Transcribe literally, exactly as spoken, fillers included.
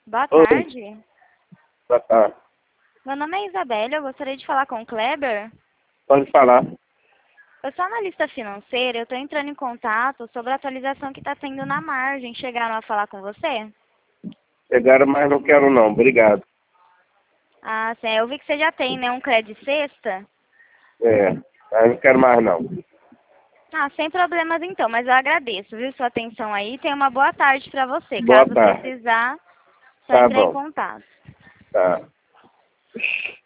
Boa Oi. tarde. Boa tarde. Meu nome é Isabela, eu gostaria de falar com o Kleber. Pode falar. Eu sou analista financeira, eu estou entrando em contato sobre a atualização que está tendo na margem. Chegaram a falar com você? Chegaram, mas não quero não. Obrigado. Ah, sim. Eu vi que você já tem, né, um crédito sexta. É, mas não quero mais não. Ah, sem problemas então, mas eu agradeço, viu, sua atenção aí. Tenha uma boa tarde para você. Boa Caso tarde. precisar, só Tá entrar em bom. contato. Tá.